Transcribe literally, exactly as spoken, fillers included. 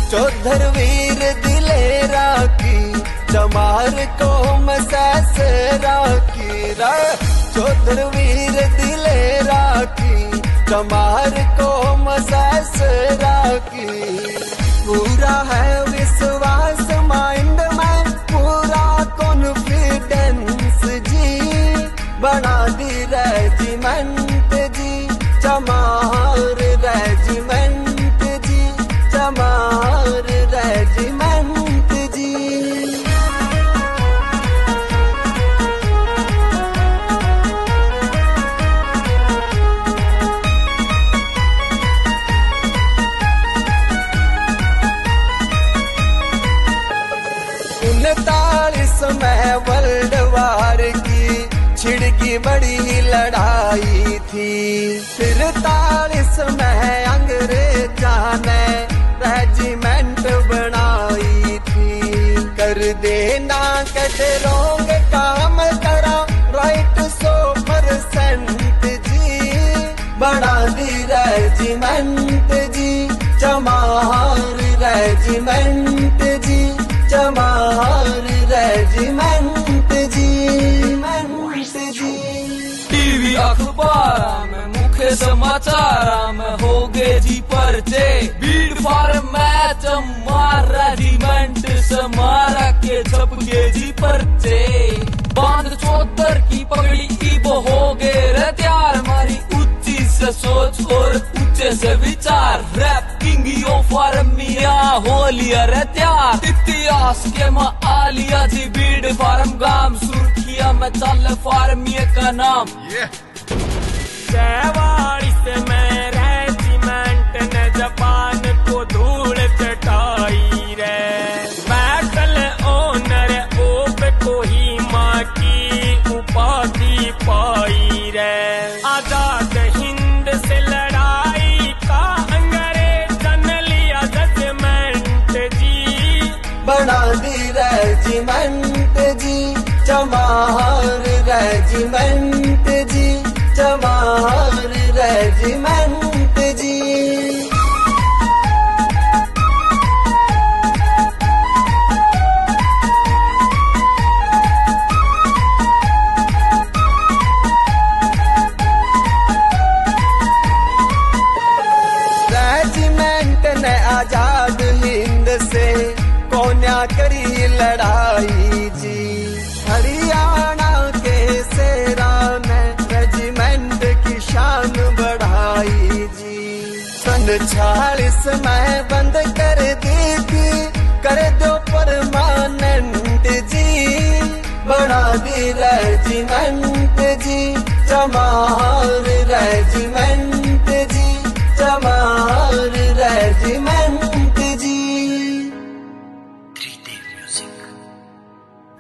चौधर वीर दिलेरा की चमार को मसैसरा की रा चौधर वीर दिलेरा की चमार को मसैसरा की। पूरा है विश्वास माइंड में पूरा कॉन्फिडेंस जी बना दी रेजिमेंट जी चमार रेजिमेंट जी चमार रेजिमेंट जी। उनतालीस में वर्ल्ड वार की छिड़की बड़ी लड़ाई थी। फिर तालीस में अंग्रेजा ने रेजिमेंट बनाई थी। कर देना कटरोंग काम करा राइट सौ परसेंट जी बना दी रेजिमेंट जी चमार रेजिमेंट जी चमार रेजिमेंट जी। टीवी अखबार में मुख्य समाचार में हो गए जी परचे। भीड़ फार मैच मार रेजिमेंट से मारा के छप गए जी परचे। बांध चौधर की पगड़ी की वो हो गए रे त्यार हमारी ऊंची से सोच और ऊंचे से विचार। रैप किंगियों फार्मिया हो लिया रे त्यार। इतिहास के माँ आलिया जी भीड़ फार्म गांव सुर्खिया में चल फार्मिया का नाम। चौवालीस में रेजिमेंट ने जापान को धूल चटाई रे। बैटल ओनर ओप को ही माँ की उपाधि पाई रे। आजाद हिंद से लड़ाई का अंग्रेजन लिया जजमेंट जी बना दी रेजिमेंट जी चमार रेजिमेंट जी चमार रेजिमेंट जी। रेजिमेंट ने आजाद हिंद से कोन्या करी लड़ाई जी। हरियाणा के सेरा में रेजिमेंट की शान बढ़ाई जी। सन छियालीस में बंद कर दी थी कर दो परमानेंट जी बढ़ा दी रेजिमेंट जी चमार रेजिमेंट